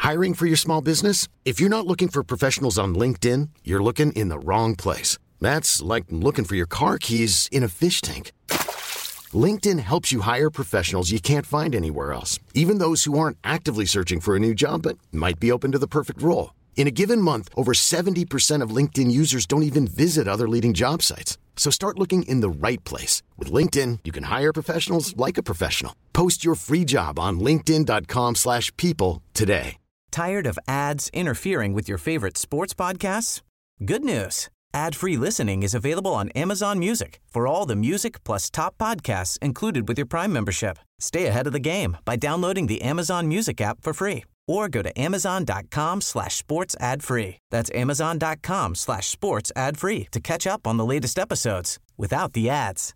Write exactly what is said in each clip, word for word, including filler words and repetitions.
Hiring for your small business? If you're not looking for professionals on LinkedIn, you're looking in the wrong place. That's like looking for your car keys in a fish tank. LinkedIn helps you hire professionals you can't find anywhere else, even those who aren't actively searching for a new job but might be open to the perfect role. In a given month, over seventy percent of LinkedIn users don't even visit other leading job sites. So start looking in the right place. With LinkedIn, you can hire professionals like a professional. Post your free job on linkedin.com slash people today. Tired of ads interfering with your favorite sports podcasts? Good news. Ad-free listening is available on Amazon Music for all the music plus top podcasts included with your Prime membership. Stay ahead of the game by downloading the Amazon Music app for free or go to amazon.com slash sports ad free. That's amazon.com slash sports ad free to catch up on the latest episodes without the ads.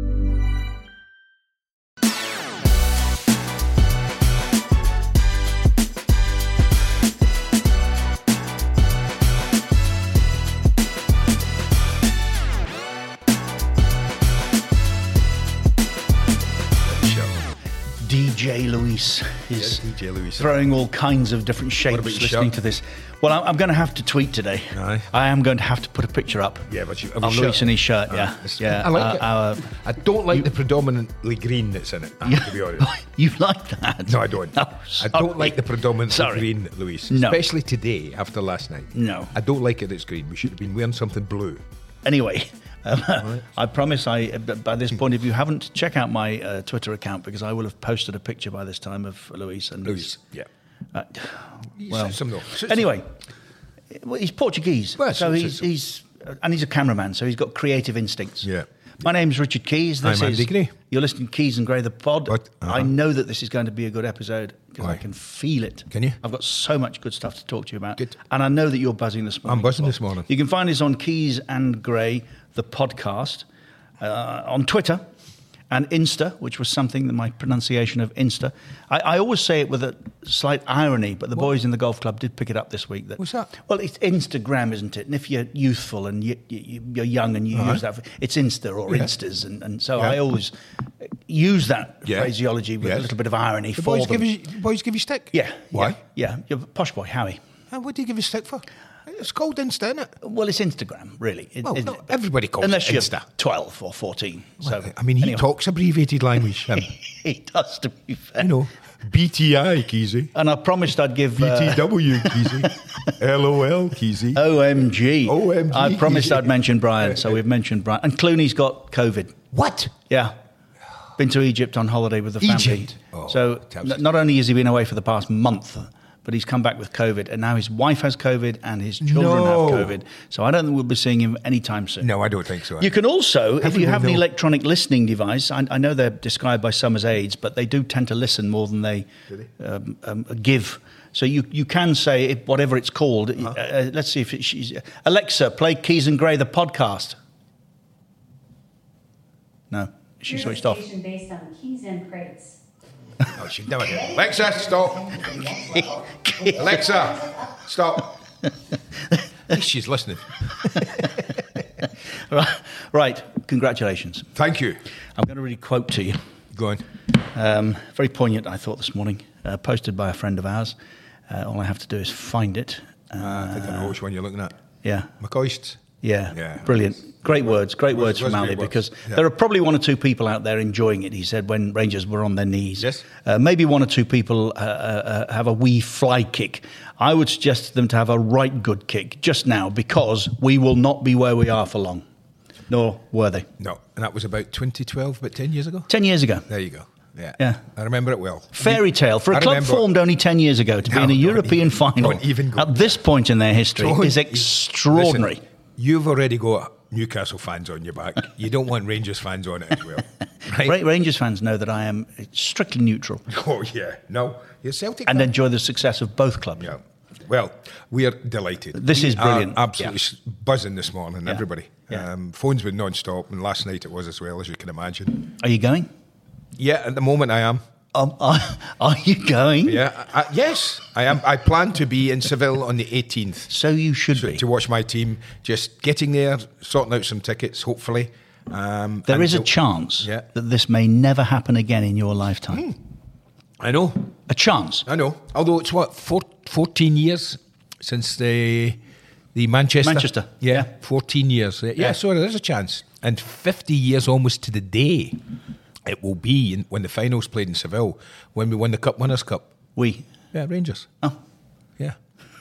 D J Luis is yeah, D J Luis. throwing all kinds of different shapes listening shirt? to this. Well, I'm going to have to tweet today. Aye. I am going to have to put a picture up. Yeah, but you, of Luis in his shirt. Yeah, uh, yeah. I like uh, it. Our, I don't like you, the predominantly green that's in it. Yeah, To be honest, you like that? no, I don't. Oh, I don't like the predominantly sorry. green, Luis. No. Especially today after last night. No, I don't like it. It's green. We should have been wearing something blue. Anyway. Um, right. I promise I, by this point, if you haven't, check out my uh, Twitter account because I will have posted a picture by this time of Luis. And Luis, yeah. Uh, well, some, no. anyway, well, he's Portuguese, well, so so, he's, so. he's uh, and he's a cameraman, so he's got creative instincts. Yeah. My name's Richard Keys. This I'm is, Andy Gray. You're listening to Keys and Gray, the pod. What? Uh-huh. I know that this is going to be a good episode because I can feel it. Can you? I've got so much good stuff to talk to you about. Good. And I know that you're buzzing this morning. I'm buzzing well. this morning. You can find us on Keys and Gray, the podcast, uh, on Twitter and Insta, which was something that my pronunciation of Insta. I, I always say it with a slight irony, but the what? boys in the golf club did pick it up this week. That, What's that? Well, it's Instagram, isn't it? And if you're youthful and you, you, you're young and you uh-huh. use that, for, it's Insta or yeah. Instas. And, and so yeah. I always use that yeah. phraseology with yes. a little bit of irony the for boys them. Give you, boys give you stick? Yeah. Why? Yeah. yeah. You're a posh boy, Howie. And what do you give you stick for? It's called Insta, isn't it? Well, it's Instagram, really. It, well, isn't no, it? everybody calls Unless it you're Insta. twelve or fourteen. Well, so, I mean, he anyway. talks abbreviated language. Him. He does, to be fair. You know, B T I, Keezy. And I promised I'd give... B T W, uh, Keezy. L O L, Keezy. O M G. O M G. I promised I'd mention Brian, so we've mentioned Brian. And Clooney's got COVID. What? Yeah. Been to Egypt on holiday with the family. Egypt? Oh, so n- not only has he been away for the past month, but he's come back with COVID, and now his wife has COVID and his children no. have COVID. So I don't think we'll be seeing him anytime soon. No, I don't think so. You can also, if you have know. an electronic listening device, I, I know they're described by some as aids, but they do tend to listen more than they, they? Um, um, give. So you, you can say, it, whatever it's called, huh? uh, let's see if it, she's... Alexa, play Keys and Gray, the podcast. No, she Here's switched a off. station based on keys and crates. Oh, she'd never do it. Alexa, stop. Alexa, stop. At least she's listening. right, right, congratulations. Thank you. I'm going to read a quote to you. Go on. Um, very poignant, I thought, this morning. Uh, posted by a friend of ours. Uh, all I have to do is find it. Uh, uh, I think I know which one you're looking at. Yeah. McCoist. Yeah, yeah, brilliant. Great words, great was, words from Ali, because yeah. there are probably one or two people out there enjoying it, he said, when Rangers were on their knees. Yes. Uh, maybe one or two people uh, uh, have a wee fly kick. I would suggest to them to have a right good kick just now, because we will not be where we are for long. Nor were they. No, and that was about twenty twelve, about ten years ago? Ten years ago. There you go. Yeah. Yeah. I remember it well. Fairy tale. For a I club remember, formed only ten years ago to no, be in a European even, final don't even go at this point in their history don't is extraordinary. Listen, you've already got Newcastle fans on your back. You don't want Rangers fans on it as well. Right? Rangers fans know that I am strictly neutral. Oh, yeah. No, you're Celtic. And fan. enjoy the success of both clubs. Yeah. Well, we are delighted. This we is brilliant. Are absolutely yeah. buzzing this morning, yeah. everybody. Yeah. Um, phones been non-stop, and last night it was as well, as you can imagine. Are you going? Yeah, at the moment I am. Um, are, are you going? Yeah, I, yes, I am. I plan to be in Seville on the eighteenth. So you should to, be. To watch my team. Just getting there, sorting out some tickets, hopefully. Um, there is so, a chance yeah. that this may never happen again in your lifetime. Mm. I know. A chance. I know. Although it's what, four, fourteen years since the the Manchester. Manchester. Yeah, yeah. fourteen years. Yeah, Yeah. so there's a chance. And fifty years almost to the day it will be in, when the finals played in Seville, when we won the Cup Winners' Cup. We. Yeah, Rangers. Oh. Yeah.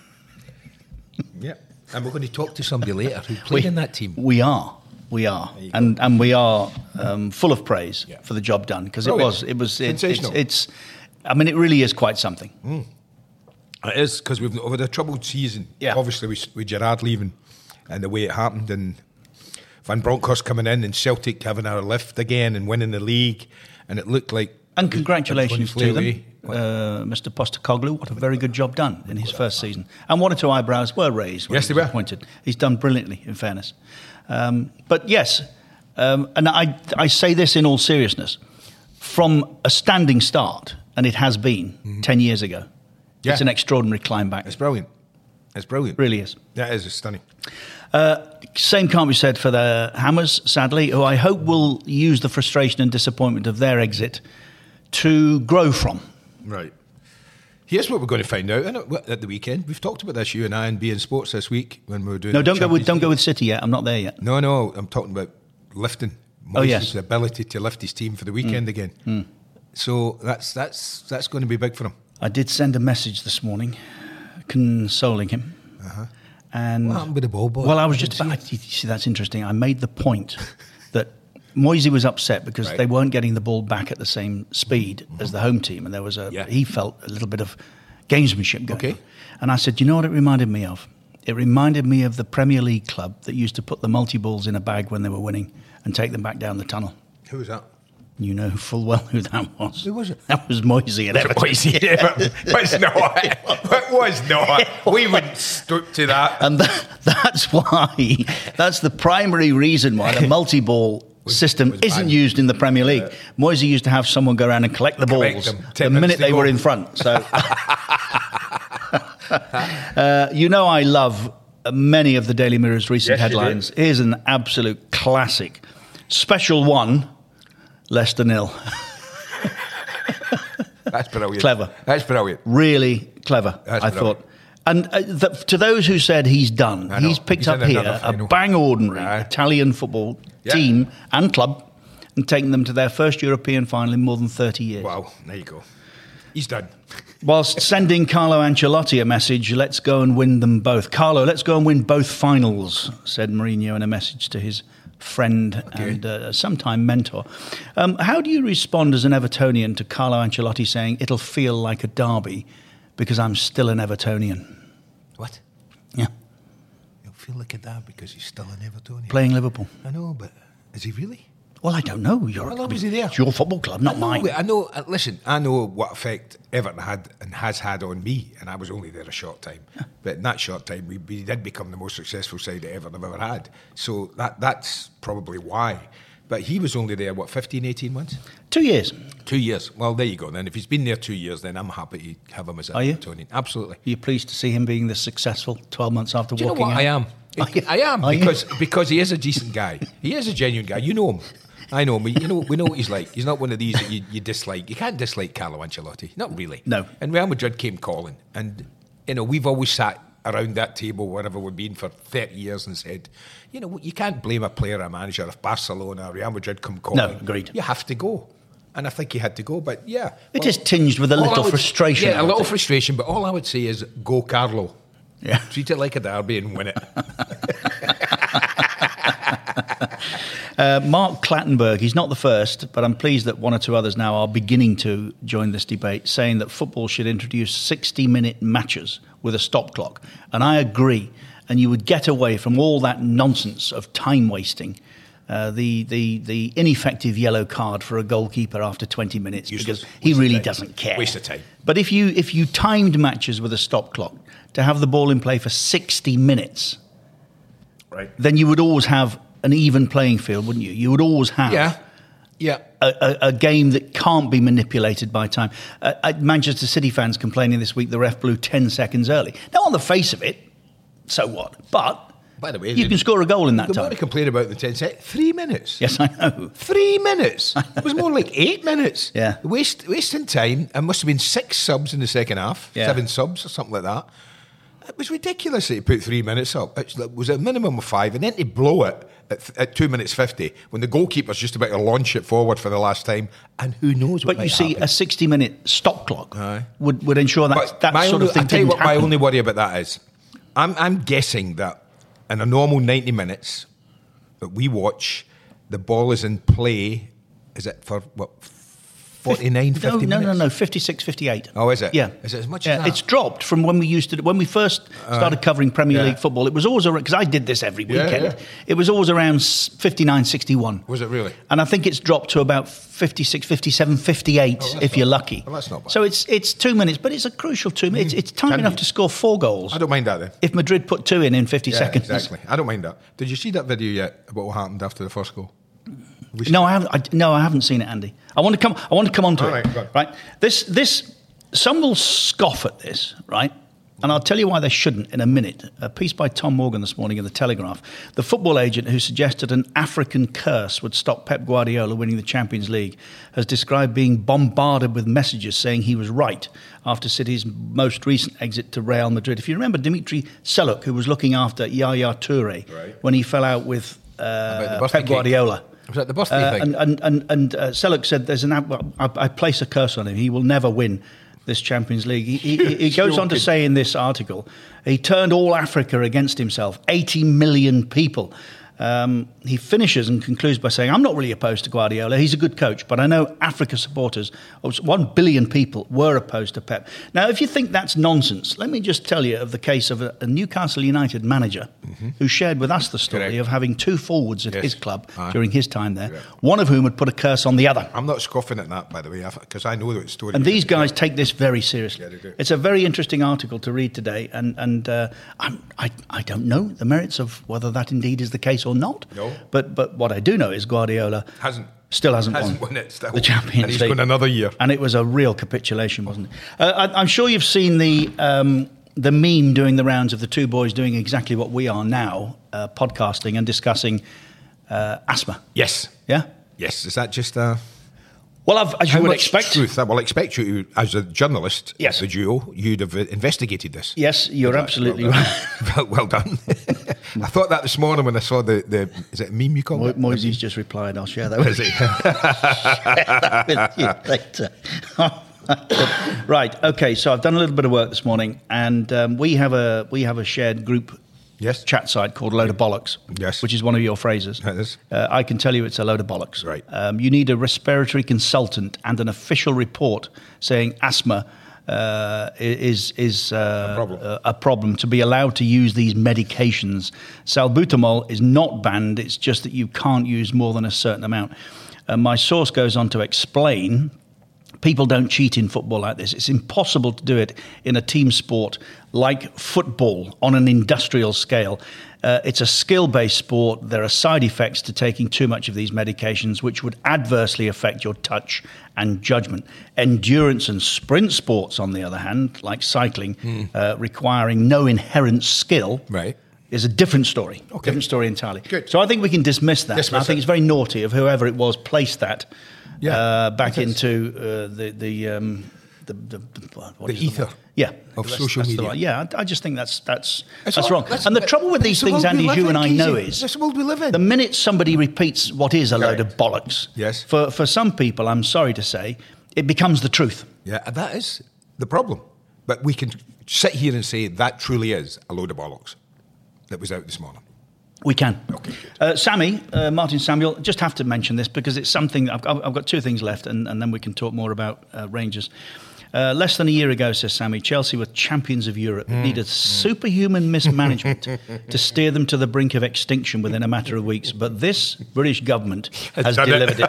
Yeah. And we're going to talk to somebody later who played We- in that team. We are. We are, you and and we are um, full of praise Yeah. for the job done, because it Brilliant. was it was it, it's, Sensational. it's. I mean, it really is quite something. It is, because we've over the troubled season. Yeah. Obviously, with, with Gerrard leaving and the way it happened, and Van Bronckhorst coming in, and Celtic having our lift again and winning the league, and it looked like. And congratulations it was to going them, to slay away. uh, Mister Postecoglou. What a very good job done in his first season. And one or two eyebrows were raised when Yes, he they was were. appointed. He's done brilliantly, in fairness. Um, but yes, um, and I, I say this in all seriousness, from a standing start, and it has been Mm-hmm. ten years ago, Yeah. it's an extraordinary climb back. It's brilliant. It's brilliant. Really is. That is. It's stunning. Uh, same can't be said for the Hammers, sadly, who I hope will use the frustration and disappointment of their exit to grow from. Right. Here's what we're going to find out isn't it, at the weekend. We've talked about this, you and I, and being sports this week when we were doing. No, the don't go with Champions don't go League. with City yet. I'm not there yet. No, no. I'm talking about lifting. Oh, Moyes' yes. ability to lift his team for the weekend again. So that's that's that's going to be big for him. I did send a message this morning, consoling him. And What happened with the ball boy? Well, I was I just didn't about. You see, that's interesting. I made the point that Moisey was upset because Right. they weren't getting the ball back at the same speed as the home team, and there was a. Yeah. He felt a little bit of gamesmanship going Okay. on. And I said, you know what it reminded me of? It reminded me of the Premier League club that used to put the multi-balls in a bag when they were winning and take them back down the tunnel. Who was that? You know full well who that was. Who was it? That was Moisey at Everton. Moisey at Everton. Was not. It was not. We wouldn't stoop to that. And that, that's why, that's the primary reason why the multi-ball system was isn't banned. used in the Premier League. Moisey used to have someone go around and collect the Collect balls them. the Ten minutes minute to they go. were in front. So, uh, you know, I love many of the Daily Mirror's recent Yes, you do. headlines. Here's an absolute classic. Special one, Leicester nil. That's brilliant. Clever. That's brilliant. Really clever, That's I brilliant. thought. And uh, th- to those who said he's done, I know. he's picked He's up in here another a final. bang ordinary Aye. Italian football Yeah. team and club and taken them to their first European final in more than thirty years. Wow. There you go. He's done. Whilst sending Carlo Ancelotti a message, let's go and win them both. Carlo, let's go and win both finals, said Mourinho in a message to his friend Okay. and uh, sometime mentor. Um, how do you respond as an Evertonian to Carlo Ancelotti saying, it'll feel like a derby because I'm still an Evertonian? What? Yeah, He'll feel like a dad because he's still an Evertonian. playing Liverpool. I know, but is he really? Well, I don't know. You're, How long was he there? It's your football club, not I know, mine. but I know. uh, Listen, I know what effect Everton had and has had on me, and I was only there a short time. But in that short time, we, we did become the most successful side that Everton have ever had. So that that's probably why. But he was only there, what, fifteen, eighteen months? Two years. Two years. Well, there you go. Then if he's been there two years, then I'm happy to have him as a Are you? Evertonian. Absolutely. Are you pleased to see him being this successful twelve months after Do you know walking what? out? I am. Are you? I am Are you? because because he is a decent guy. He is a genuine guy. You know him. I know him. You know we know what he's like. He's not one of these that you, you dislike. You can't dislike Carlo Ancelotti. Not really. No. And Real Madrid came calling, and you know we've always sat around that table wherever we've been for thirty years and said, you know, you can't blame a player or a manager if Barcelona or Real Madrid come calling. No, agreed. You have to go. And I think he had to go, but yeah. It is tinged with a all I little would- frustration. Yeah, a I little think. frustration, but all I would say is go Carlo. Yeah. Treat it like a derby and win it. Uh, Mark Clattenburg, he's not the first, but I'm pleased that one or two others now are beginning to join this debate, saying that football should introduce sixty-minute matches with a stop clock. And I agree. And you would get away from all that nonsense of time wasting. Uh, the, the the ineffective yellow card for a goalkeeper after twenty minutes Useless. because he Waste of really time. doesn't care. Waste of time. But if you if you timed matches with a stop clock to have the ball in play for sixty minutes, Right. then you would always have an even playing field, wouldn't you? You would always have Yeah. Yeah. a, a, a game that can't be manipulated by time. Uh, uh, Manchester City fans complaining this week the ref blew ten seconds early. Now, on the face of it, so what? But By the way, you can score a goal in that the time. more to complain about the ten set, three minutes. Yes, I know. Three minutes. It was more like eight minutes. Yeah. Waste, wasting time. It must have been six subs in the second half, Yeah. seven subs or something like that. It was ridiculous that he put three minutes up. It was a minimum of five, and then to blow it at, at two minutes fifty when the goalkeeper's just about to launch it forward for the last time, and who knows what But you might see, happen. a sixty-minute stop clock Aye. would, would ensure that But that my sort only, of thing I'll tell you didn't what my happen. only worry about that is. I'm, I'm guessing that in a normal ninety minutes that we watch, the ball is in play, is it for, what, forty-nine, no, fifty no, minutes? no, no, fifty-six, fifty-eight. Oh, is it? Yeah. Is it as much yeah, as that? It's dropped from when we used to, when we first started covering Premier yeah. League football. It was always around, because I did this every Yeah, weekend. yeah. It was always around fifty-nine, sixty-one. Was it really? And I think it's dropped to about fifty-six, fifty-seven, fifty-eight Oh, that's if not you're bad. lucky. Well, that's not bad. So it's it's two minutes, but it's a crucial two minutes. It's, it's time Can enough be. to score four goals. I don't mind that then. If Madrid put two in in fifty Yeah, seconds. exactly. I don't mind that. Did you see that video yet about what happened after the first goal? We No, I haven't. I, no, I haven't seen it, Andy. I want to come. I want to come on to All it. right, go on. Right. This. This. Some will scoff at this. Right. And I'll tell you why they shouldn't in a minute. A piece by Tom Morgan this morning in the Telegraph. The football agent who suggested an African curse would stop Pep Guardiola winning the Champions League has described being bombarded with messages saying he was right after City's most recent exit to Real Madrid. If you remember Dimitri Seluk, who was looking after Yaya Toure Right. when he fell out with About the uh, birthday Pep cake. Guardiola. Was that the birthday Uh, thing? and and and, and uh, Seluk said, "There's an ab- I, I place a curse on him. He will never win this Champions League." He, he, he goes on to Joking. say in this article, he turned all Africa against himself. eighty million people. Um, he finishes and concludes by saying, "I'm not really opposed to Guardiola. He's a good coach, but I know Africa supporters, one billion people, were opposed to Pep." Now, if you think that's nonsense, let me just tell you of the case of a, a Newcastle United manager who shared with us the story Correct. of having two forwards at Yes. his club Aye. during his time there, Correct. one of whom had put a curse on the other. I'm not scoffing at that, by the way, because I know that story. And these guys take this very seriously. Yeah, they do. It's a very interesting article to read today, and and uh, I'm, I I don't know the merits of whether that indeed is the case or not. No. But but what I do know is Guardiola Hasn't. still hasn't, Hasn't won, won it still. the Champions And he's League. gone another year. And it was a real capitulation, wasn't it? Uh, I, I'm sure you've seen the um, the meme doing the rounds of the two boys doing exactly what we are now, uh, podcasting and discussing uh, asthma. Yes. Yeah. Yes. Is that just uh Well, I've, as you how would much expect. truth? I will expect you, to, as a journalist, Yes. of the duo, you'd have uh, investigated this. Yes, you're Well absolutely done. right. well, well done. I thought that this morning when I saw the, the is it a meme you call Mo- it? Moisey's just replied, I'll share that with Is you. it? with you later. Right. Okay. So I've done a little bit of work this morning, and um, we have a we have a shared group Yes. chat site called Load of Bollocks. Yes. Which is one of your phrases. It is. Uh, I can tell you it's a load of bollocks. Right. Um, you need a respiratory consultant and an official report saying asthma. Uh, is is uh, A problem. a, a problem to be allowed to use these medications. Salbutamol is not banned. It's just that you can't use more than a certain amount. Uh, my source goes on to explain. People don't cheat in football like this. It's impossible to do it in a team sport like football on an industrial scale. Uh, it's a skill-based sport. There are side effects to taking too much of these medications, which would adversely affect your touch and judgment. Endurance and sprint sports, on the other hand, like cycling, Mm. uh, requiring no inherent skill, Right. is a different story. Okay. Different story entirely. Good. So I think we can dismiss that. Dismiss I think it. it's very naughty of whoever it was placed that Yeah, uh, back it is. into uh, the the, um, the the the what The is ether word? Yeah, of That's- social that's the media. right- Yeah, I, I just think that's that's It's that's all- wrong. that's- and the but- trouble with but these it's the things, world we Andy, live you in, and I Keezy. know It's is the world we live in. the minute somebody repeats what is a load Correct. of bollocks. Yes. For for some people, I'm sorry to say, it becomes the truth. Yeah, and that is the problem. But we can sit here and say that truly is a load of bollocks that was out this morning. We can. Okay, good. Uh, Sammy, uh, Martin Samuel, just have to mention this because it's something, I've, I've got two things left and, and then we can talk more about uh, Rangers. Uh, less than a year ago, says Sammy, Chelsea were champions of Europe. It needed superhuman mismanagement to steer them to the brink of extinction within a matter of weeks. But this British government has done it. delivered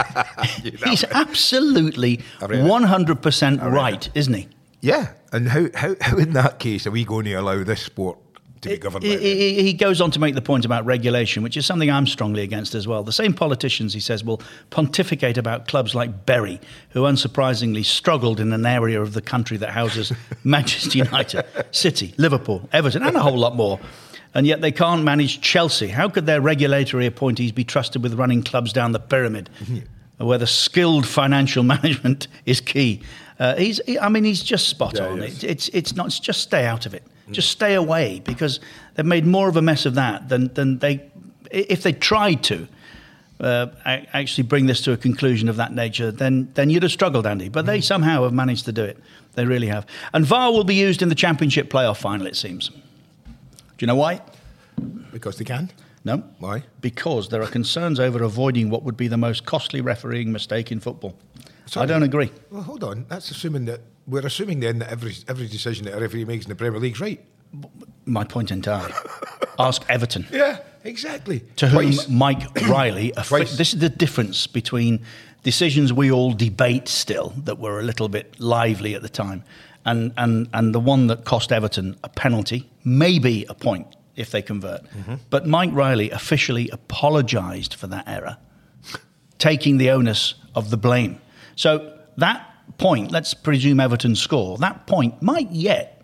it. He's absolutely I read it. one hundred percent right, isn't he? Yeah, and how, how, how in that case are we going to allow this sport to be governed by He, them? he, he goes on to make the point about regulation, which is something I'm strongly against as well. The same politicians, he says, will pontificate about clubs like Bury, who unsurprisingly struggled in an area of the country that houses Manchester United, City, Liverpool, Everton, and a whole lot more. and yet they can't manage Chelsea. How could their regulatory appointees be trusted with running clubs down the pyramid, mm-hmm. where the skilled financial management is key? Uh, he's, I mean, he's just spot yeah, on. It, it's, it's not. It's just stay out of it. Mm. Just stay away, because they've made more of a mess of that than than they. If they tried to uh, actually bring this to a conclusion of that nature, then then you'd have struggled, Andy. But mm. they somehow have managed to do it. They really have. And V A R will be used in the Championship playoff final, it seems. Do you know why? Because they can. No. Why? Because there are concerns over avoiding what would be the most costly refereeing mistake in football. Sorry. I don't agree. Well, hold on. That's assuming that we're assuming then that every every decision that a referee makes in the Premier League's right. My point entirely. Ask Everton. Yeah, exactly. To Twice. whom Mike Riley. Twice. This is the difference between decisions we all debate still, that were a little bit lively at the time, and and and the one that cost Everton a penalty, maybe a point if they convert. Mm-hmm. But Mike Riley officially apologised for that error, taking the onus of the blame. So that point, let's presume Everton score, that point might yet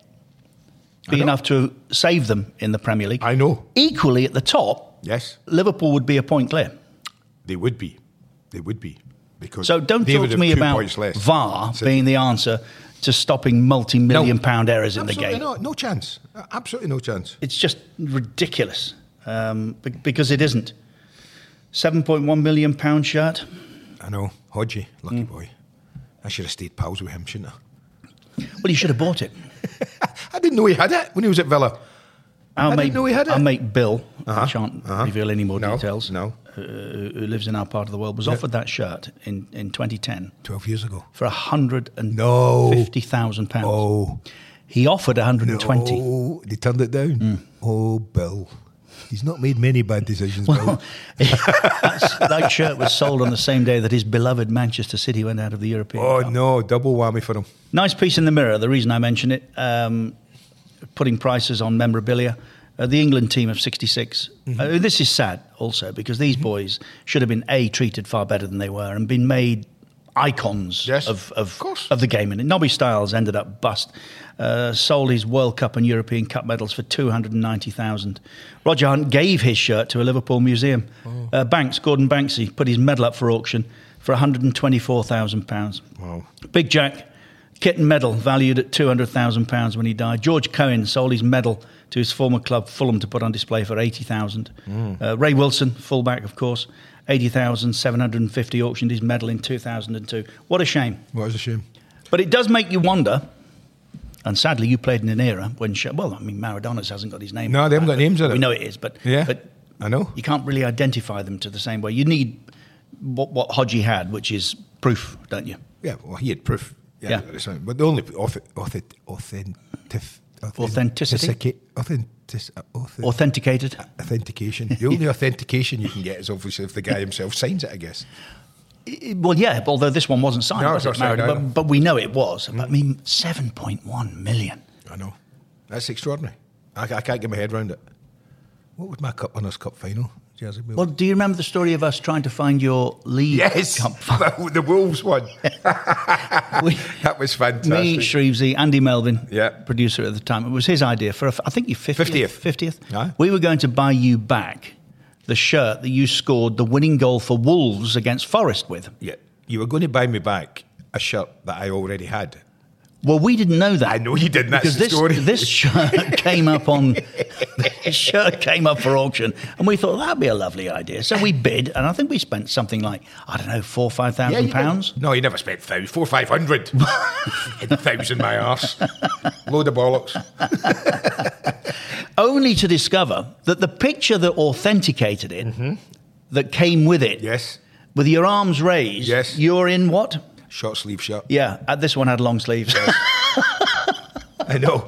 be enough to save them in the Premier League. I know. Equally at the top, yes, Liverpool would be a point clear. They would be. They would be. Because so don't talk to me about V A R so being the answer to stopping multi-million no, pound errors in the game. No, no chance. Absolutely no chance. It's just ridiculous um, because it isn't. seven point one million pound shirt. I know. Hodgie, lucky mm. boy. I should have stayed pals with him, shouldn't I? Well, you should have bought it. I didn't know he had it when he was at Villa. Our I mate, didn't know he had it. Our mate Bill, uh-huh. I shan't uh-huh. reveal any more no, details, no. Uh, who lives in our part of the world, was yeah. offered that shirt in, in twenty ten. twelve years ago. For one hundred fifty thousand pounds. Oh. He offered one hundred twenty. Oh, they turned it down. Mm. Oh, Bill. He's not made many bad decisions, well, that shirt was sold on the same day that his beloved Manchester City went out of the European Oh, Cup. no, double whammy for him. Nice piece in the Mirror, the reason I mention it, um, putting prices on memorabilia. Uh, the England team of sixty-six. Mm-hmm. Uh, this is sad also, because these mm-hmm. boys should have been, A, treated far better than they were and been made icons yes, of, of, of, of the game. And Nobby Stiles ended up bust. Uh, sold his World Cup and European Cup medals for two hundred ninety thousand. Roger Hunt gave his shirt to a Liverpool museum. Oh. Uh, Banks, Gordon Banksy, put his medal up for auction for one hundred twenty-four thousand pounds. Wow. Big Jack, kit and medal valued at two hundred thousand pounds when he died. George Cohen sold his medal to his former club Fulham to put on display for eighty thousand. Mm. Uh, Ray Wilson, fullback of course, eighty thousand seven hundred fifty, auctioned his medal in two thousand two. What a shame. What is a shame. But it does make you wonder. And sadly, you played in an era when, well, I mean, Maradona's hasn't got his name. No, they haven't got names on it. We know it is, but yeah, but I know you can't really identify them to the same way. You need what, what Hodgie had, which is proof, don't you? Yeah, well, he had proof. Yeah, yeah. But the only authentic, authentic, authentic, authenticity, authentic, authenticated authentication. The only authentication you can get is obviously if the guy himself signs it, I guess. Well, yeah, although this one wasn't signed, no, was it, signed, but, but we know it was. Mm. I mean, seven point one million. I know. That's extraordinary. I, I can't get my head around it. What was my Cup Winners' Cup final? Jersey well, do you remember the story of us trying to find your league yes, cup final? the Wolves one. we, that was fantastic. Me, Shrevesy, Andy Melvin, yeah. producer at the time. It was his idea for, a, I think, your fiftieth. fiftieth. fiftieth. Aye. We were going to buy you back the shirt that you scored the winning goal for Wolves against Forest with. Yeah. You were going to buy me back a shirt that I already had. Well, we didn't know that. I know you didn't. That's because the this, story. This shirt came up on this shirt came up for auction, and we thought that'd be a lovely idea. So we bid, and I think we spent something like I don't know, four, five thousand yeah, pounds. No, you never spent thousand, four, five hundred. thousand my arse. Load of bollocks. Only to discover that the picture that authenticated it, mm-hmm. that came with it, yes. with your arms raised, yes. you're in what? Short sleeve shirt. Yeah, uh, this one had long sleeves. Yes. I know.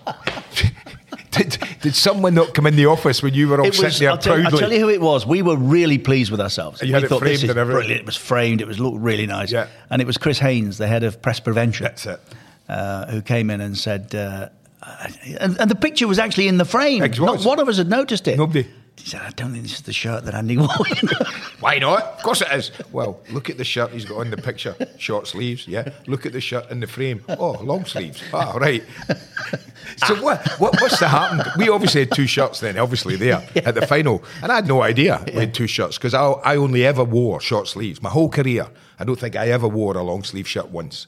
did, did someone not come in the office when you were all it sitting was, there I'll tell, proudly? I'll tell you who it was. We were really pleased with ourselves. You we had it thought framed this is and everything. brilliant. It was framed. It was looked really nice. Yeah. And it was Chris Haynes, the head of press prevention. That's it. Uh, who came in and said, uh, and, and the picture was actually in the frame. It Not was. one of us had noticed it. Nobody. He said, I don't think this is the shirt that Andy wore. Why not? Of course it is. Well, look at the shirt he's got on the picture. Short sleeves, yeah. Look at the shirt in the frame. Oh, long sleeves. Ah, right. So ah. what, what what's the happened? We obviously had two shirts then, obviously, there yeah. at the final. And I had no idea yeah. we had two shirts because I, I only ever wore short sleeves. My whole career, I don't think I ever wore a long sleeve shirt once.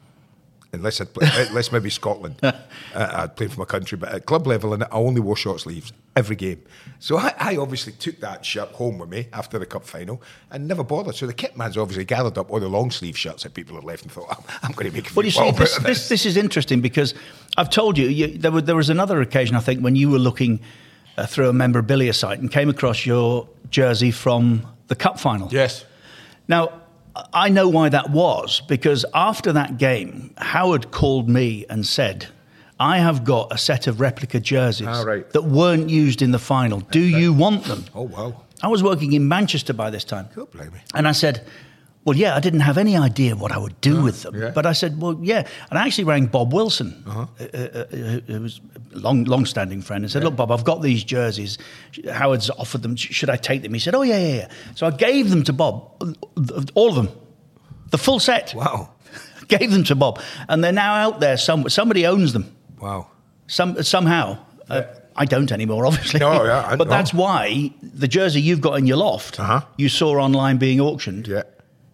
Unless, I'd play, unless maybe Scotland. uh, I'd played for my country, but at club level, and I only wore short sleeves every game. So I, I obviously took that shirt home with me after the cup final and never bothered. So the kit man's obviously gathered up all the long sleeve shirts that people had left and thought, I'm, I'm going to make a few well, you see, this, this, this is interesting because I've told you, you there, were, there was another occasion, I think, when you were looking uh, through a memorabilia site and came across your jersey from the cup final. Yes. Now, I know why that was, because after that game, Howard called me and said, I have got a set of replica jerseys oh, right. that weren't used in the final. Do That's you right. want them? Oh, wow. I was working in Manchester by this time. God blame me. And I said, well, yeah, I didn't have any idea what I would do oh, with them. Yeah. But I said, well, yeah. And I actually rang Bob Wilson, uh-huh. uh, uh, who was a long, long-standing friend, and said, yeah. look, Bob, I've got these jerseys. Howard's offered them. Should I take them? He said, oh, yeah, yeah, yeah. So I gave them to Bob, all of them, the full set. Wow. Gave them to Bob. And they're now out there. Some, somebody owns them. Wow. Some Somehow. Yeah. Uh, I don't anymore, obviously. No, yeah, I but know. that's why the jersey you've got in your loft, uh-huh. you saw online being auctioned. Yeah.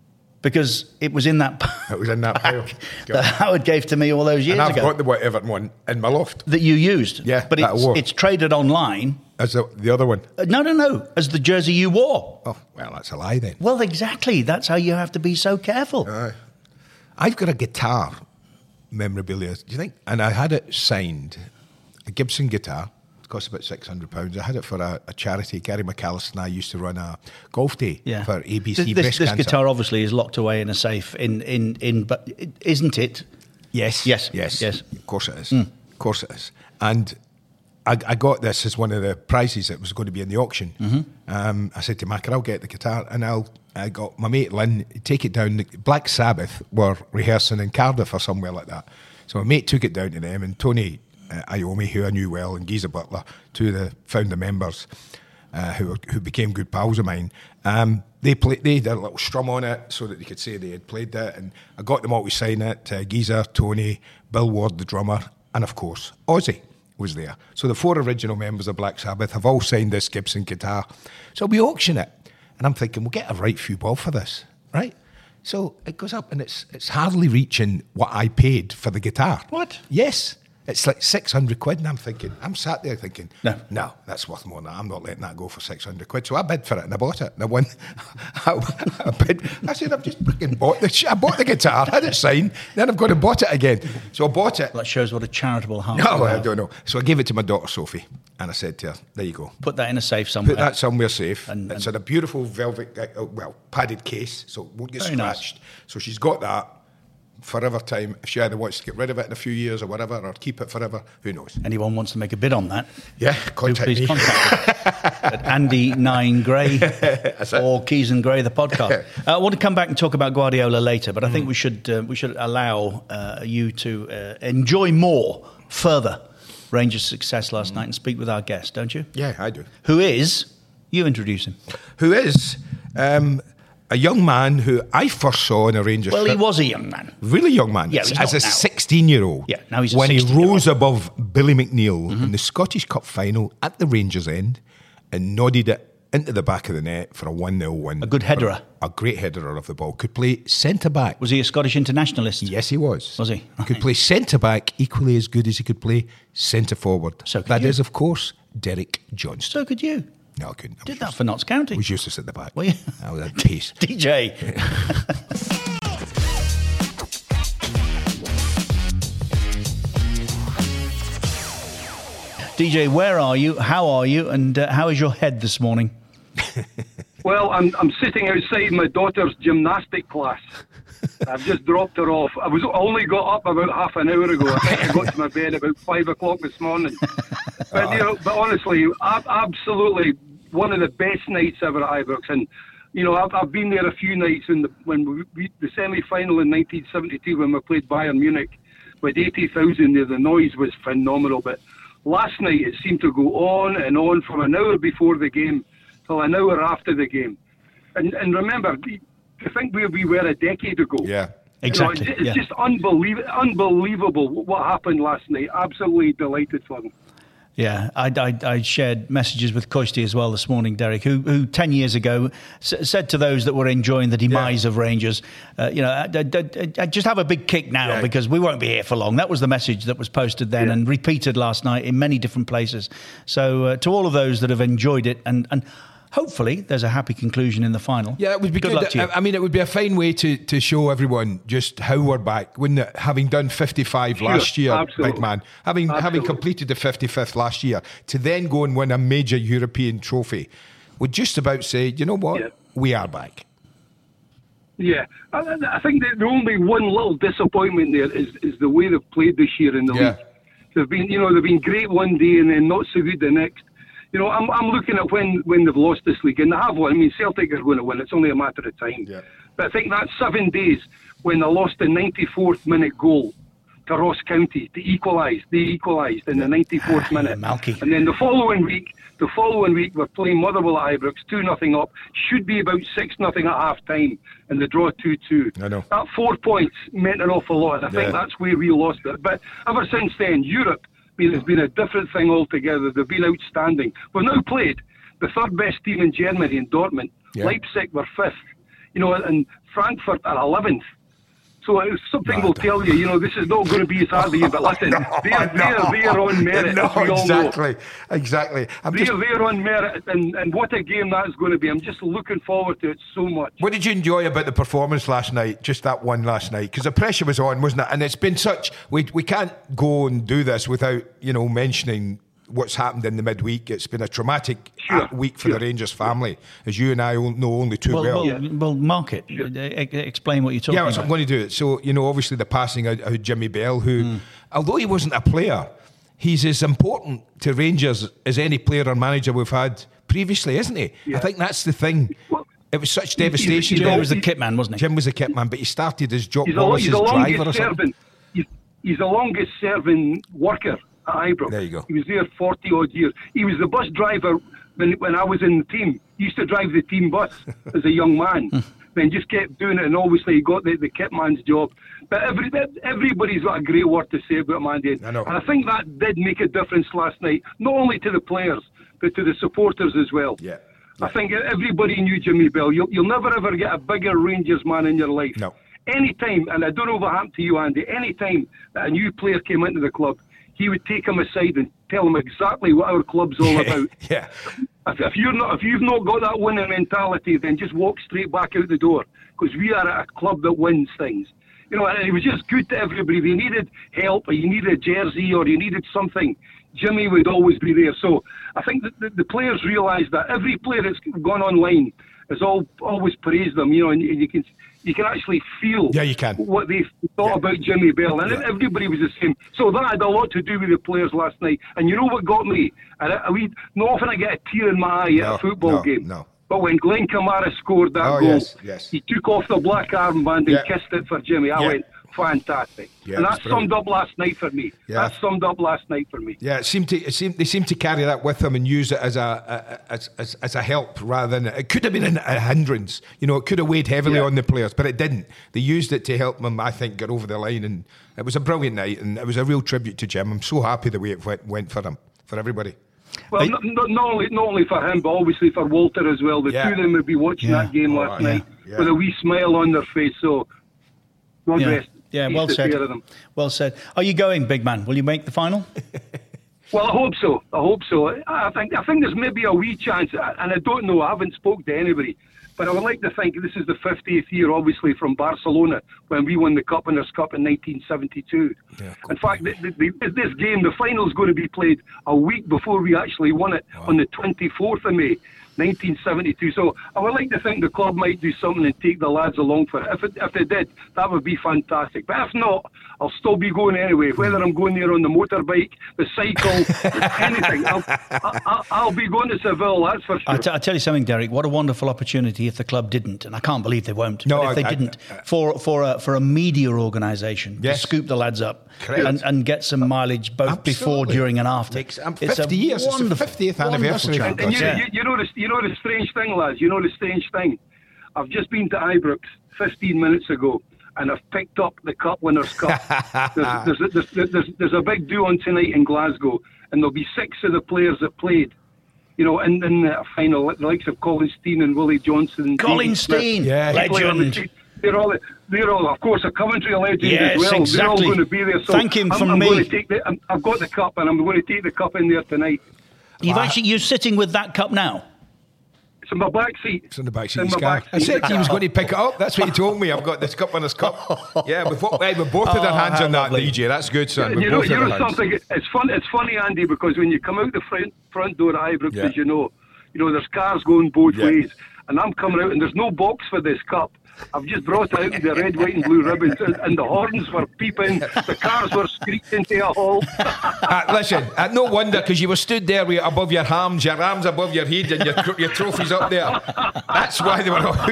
Because it was in that It was in that pile. that Howard gave to me all those years and I've ago. got the what Everton one in my loft. That you used. Yeah, but it's, it's traded online. As the, the other one? Uh, no, no, no. As the jersey you wore. Oh, well, that's a lie then. Well, exactly. That's how you have to be so careful. Uh, I've got a guitar memorabilia, do you think? And I had it signed, a Gibson guitar. Cost about six hundred pounds. I had it for a, a charity. Gary McAllister and I used to run a golf day yeah. for A B C this, breast this cancer. This guitar obviously is locked away in a safe in, in, in but isn't it? Yes. Yes. Yes. Yes. Of course it is. Mm. Of course it is. And I, I got this as one of the prizes that was going to be in the auction. Mm-hmm. Um, I said to Macker, I'll get the guitar and I'll I got my mate Lynn, take it down. Black Sabbath were rehearsing in Cardiff or somewhere like that. So my mate took it down to them, and Tony Uh, Iommi, who I knew well, and Geezer Butler, two of the founder members uh, who who became good pals of mine. Um, they played, they did a little strum on it so that they could say they had played it, and I got them all to sign it. Uh, Geezer, Tony, Bill Ward, the drummer, and of course Ozzy was there. So the four original members of Black Sabbath have all signed this Gibson guitar. So we auction it, and I'm thinking we'll get a right few bob for this, right? So it goes up, and it's it's hardly reaching what I paid for the guitar. What? Yes. It's like six hundred quid, and I'm thinking, I'm sat there thinking, no, no, that's worth more than that. I'm not letting that go for six hundred quid. So I bid for it, and I bought it, and I won. I, I bid. I said, I've just freaking bought the I bought the guitar, had it signed, then I've gone and bought it again. So I bought it. That shows what a charitable heart. No, I don't know. So I gave it to my daughter Sophie, and I said to her, there you go. Put that in a safe somewhere. Put that somewhere safe. And, it's and in a beautiful velvet, uh, well, padded case, so it won't get Very scratched. Nice. So she's got that. Forever time. If she either wants to get rid of it in a few years or whatever, or keep it forever, who knows? Anyone wants to make a bid on that? Yeah, contact please me. Contact us at Andy Nine Gray or Keys and Gray the podcast. Uh, I want to come back and talk about Guardiola later, but I think mm. we should uh, we should allow uh, you to uh, enjoy more further Rangers' success last mm. night and speak with our guest, don't you? Yeah, I do. Who is? You introduce him. Who is? Um, A young man who I first saw in a Rangers. Well, he trip. was a young man. Really young man. Yeah, he's as not a now. sixteen-year-old. Yeah, now he's a when he rose sixteen-year-old. above Billy McNeil Mm-hmm. in the Scottish Cup final at the Rangers end and nodded it into the back of the net for a one nil win. A good headerer. A, a great headerer of the ball. Could play centre-back. Was he a Scottish internationalist? Yes, he was. Was he? He could play centre-back equally as good as he could play centre-forward. So could That you. is, of course, Derek Johnston. So could you. No, I couldn't. I Did was that used- for Notts County. I was useless at the back. Were you? I was a taste. D J. D J, where are you? How are you? And uh, how is your head this morning? Well, I'm I'm sitting outside my daughter's gymnastic class. I've just dropped her off. I was only got up about half an hour ago. I think I got to my bed about five o'clock this morning. But you know, but honestly, ab- absolutely one of the best nights ever at Ibrox. And you know, I've I've been there a few nights in the when we, we the semi-final in nineteen seventy-two when we played Bayern Munich with eighty thousand there. The noise was phenomenal, but Last night it seemed to go on and on from an hour before the game till an hour after the game. And and remember, I think where we were a decade ago. Yeah, exactly. You know, it's it's yeah. just unbelievable, unbelievable what happened last night. Absolutely delighted for them. Yeah, I, I, I shared messages with Koisty as well this morning, Derek, who, who ten years ago s- said to those that were enjoying the demise yeah. of Rangers, uh, you know, I, I, I just have a big kick now yeah. because we won't be here for long. That was the message that was posted then yeah. and repeated last night in many different places. So uh, to all of those that have enjoyed it, and, and hopefully there's a happy conclusion in the final. Yeah, it would be good. good. Luck to you. I mean, it would be a fine way to, to show everyone just how we're back, wouldn't it? Having done fifty-five sure, last year, absolutely. big man, having absolutely. having completed the fifty-fifth last year, to then go and win a major European trophy, would just about say, you know what, yeah. we are back. Yeah, I, I think that the only one little disappointment there is, is the way they've played this year in the yeah. league. They've been, you know, they've been great one day and then not so good the next. You know, I'm I'm looking at when, when they've lost this league, and they have won. I mean, Celtic are going to win. It's only a matter of time. Yeah. But I think that seven days when they lost the ninety-fourth minute goal to Ross County to equalise, they equalised in the ninety-fourth minute. Malky. And then the following week, the following week we're playing Motherwell at Ibrox, two nothing up. Should be about six nothing at half time, and they draw two two. I know. That four points meant an awful lot. I Yeah. think that's where we lost it. But ever since then, Europe. I mean, it's been a different thing altogether. They've been outstanding. We've now played the third best team in Germany in Dortmund. Yeah. Leipzig were fifth, you know, and Frankfurt are eleventh. So it's something No, will tell you, you know, this is not going to be as hard as you, but listen, no, they're, no. they're, they're on merit, No, as we all exactly, know. exactly. I'm They're, just, they're on merit, and, and what a game that's going to be. I'm just looking forward to it so much. what did you enjoy about the performance last night? Just that one last night, because the pressure was on, wasn't it? And it's been such. We we can't go and do this without you know mentioning what's happened in the midweek. It's been a traumatic Sure, week for sure. the Rangers family, as you and I know only too Well, well. well, well, mark it. Uh, e- Explain what you're talking Yeah, about. so I'm going to do it. So, you know, obviously the passing of, of Jimmy Bell, who, mm. although he wasn't a player, he's as important to Rangers as any player or manager we've had previously, isn't he? Yeah. I think that's the thing. Well, it was such he's- devastation. he's Jim all- was the kit man, wasn't he? Jim was a kit man, but he started as Jock He's the, Wallace's he's the driver or longest something. serving. He's, he's the longest serving worker at Ibrox. There you go. He was there forty odd years. He was the bus driver when when I was in the team. He used to drive the team bus as a young man. Then just kept doing it, and obviously he got the, the kit man's job. But every, everybody's got a great word to say about Mandy. I know. And I think that did make a difference last night, not only to the players, but to the supporters as well. Yeah. I think everybody knew Jimmy Bell. You'll, you'll never ever get a bigger Rangers man in your life. No. Anytime, and I don't know what happened to you, Andy, anytime that a new player came into the club, he would take him aside and tell him exactly what our club's all about. Yeah. If, if you're not, if you've not got that winning mentality, then just walk straight back out the door, because we are a club that wins things. You know, and it was just good to everybody. If you needed help, or you needed a jersey, or you needed something, Jimmy would always be there. So I think that the, the players realise that. Every player that's gone online has all always praised them. You know, and you can you can actually feel Yeah, you can. what they thought Yeah. about Jimmy Bell, and Yeah. everybody was the same. So that had a lot to do with the players last night. And you know what got me? And I, I mean, not often I get a tear in my eye No, at a football no, game. no. But when Glenn Kamara scored that Oh, goal, yes, yes. he took off the black armband and Yeah. kissed it for Jimmy. I Yeah. went, fantastic. Yeah, and it that was brilliant. summed up last night for me. Yeah. That summed up last night for me. Yeah, it seemed to. It seemed they seemed to carry that with them and use it as a, a as, as as a help rather than it could have been a hindrance. You know, it could have weighed heavily Yeah. on the players, but it didn't. They used it to help them, I think, get over the line, and it was a brilliant night, and it was a real tribute to Jim. I'm so happy the way it went, went for him, for everybody. Well, Hey. not, not, not only not only for him, but obviously for Walter as well. The Yeah. two of them would be watching Yeah. that game Oh, last yeah. night Yeah. with a wee smile on their face. So, God Yeah, rest. yeah Peace well to said. pair of them. Well said. Are you going, big man? Will you make the final? Well, I hope so. I hope so. I think I think there's maybe a wee chance, and I don't know. I haven't spoke to anybody, but I would like to think this is the fiftieth year, obviously, from Barcelona when we won the Cup Winners' Cup in nineteen seventy-two. Yeah, in fact, the, the, the, this game, the final is going to be played a week before we actually won it on the twenty-fourth of May. nineteen seventy-two. So I would like to think the club might do something and take the lads along for it. If, it, if they did, that would be fantastic. But if not, I'll still be going anyway. Whether I'm going there on the motorbike, the cycle, anything, I'll, I'll, I'll be going to Seville, that's for sure. I, t- I tell you something, Derek, what a wonderful opportunity if the club didn't, and I can't believe they won't, no, but if I, they I, didn't, I, I, for, for, a, for a media organisation yes. to scoop the lads up and, and get some mileage both Absolutely. before, during and after. Makes, um, it's fifty a years, wonderful, it's the fiftieth anniversary. And, and you, yeah. you, you, know the, you know the strange thing, lads, you know the strange thing. I've just been to Ibrox fifteen minutes ago, and I've picked up the Cup Winners' Cup. there's, there's, there's, there's, there's a big do on tonight in Glasgow, and there'll be six of the players that played, you know, in, in the final, the likes of Colin Steen and Willie Johnson. Colin Steen, yeah. legend. They're all, they're all, of course, a Coventry legend yes, as well. Exactly. They're all going to be there. So Thank him I'm, from I'm me. Going to take the, I'm, I've got the cup, and I'm going to take the cup in there tonight. You've Wow. actually, you're sitting with that cup now? It's in my back seat. It's in the back seat It's of in his my car. back I seat. said he was going to pick it up. That's what he told me. I've got this Cup Winners' Cup. Yeah, we've, we've both of their Oh, hands how on that, lovely. D J. That's good, son. We've You know, both you of know their hands. something. It's fun. It's funny, Andy, because when you come out the front front door at Ibrox, Yeah. as you know, you know there's cars going both Yeah. ways, and I'm coming out, and there's no box for this cup. I've just brought out the red, white, and blue ribbons, and, and the horns were peeping. The cars were screeching into a halt. Uh, listen, uh, no wonder, because you were stood there with above your arms, your arms above your head, and your, your trophies up there. That's why they were all.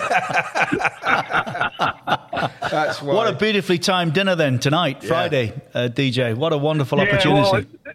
That's why. What a beautifully timed dinner then tonight, Yeah. Friday, uh, D J. What a wonderful Yeah, opportunity. well, it,